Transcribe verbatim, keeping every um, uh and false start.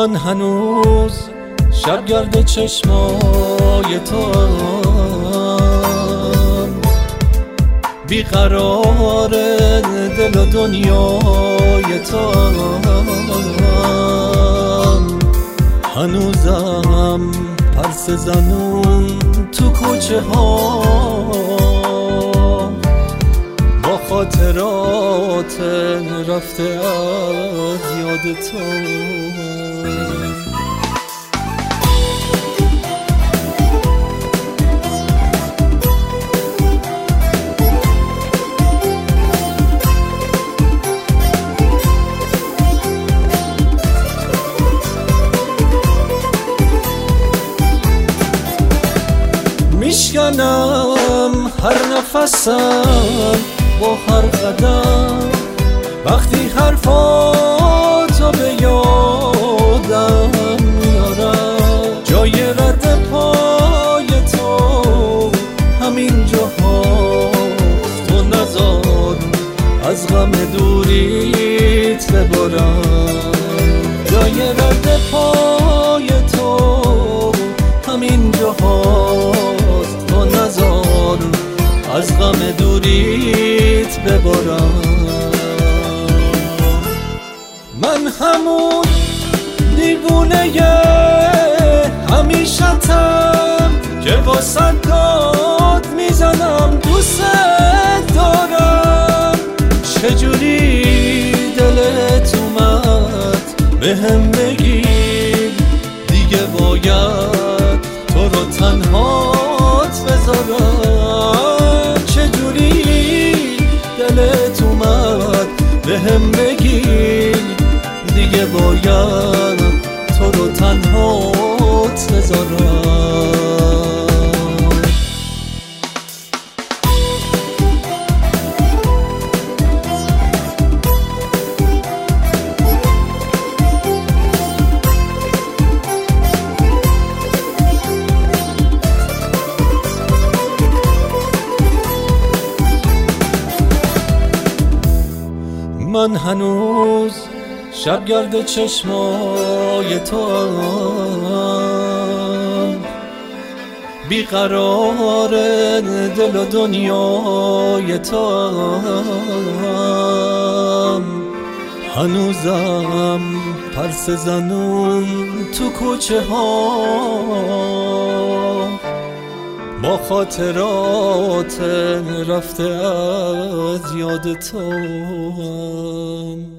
من هنوز شبگرد چشمای توام، بیقرار دل و دنیای توام. هنوزم پرسه زنون تو کوچه ها با خاطرات رفته از یاد تو. میشکنم هر نفسم با هر قدم، وقتی حرفاتو به یادم میارم. جای رد پای تو همین جاهاست، تو نذار از غم دوریت ببرم. جای رد پای تو همین جاهاست، تو نذار از غم دوریت ببرم. من همون دیوونه همیشتم که واسه داد میزنم دوست دارم. چجوری دلت اومد به هم بگی دیگه باید تو رو تنهات بذارم. چجوری دلت اومد به هم بگی دیگه باید تو رو تنهات بذارم. من هنوز شبگرد چشمای توام، بیقرار دل و دنیای توام. هنوزم پرسه زنون تو کوچه ها با خاطرات رفته از یاد تو.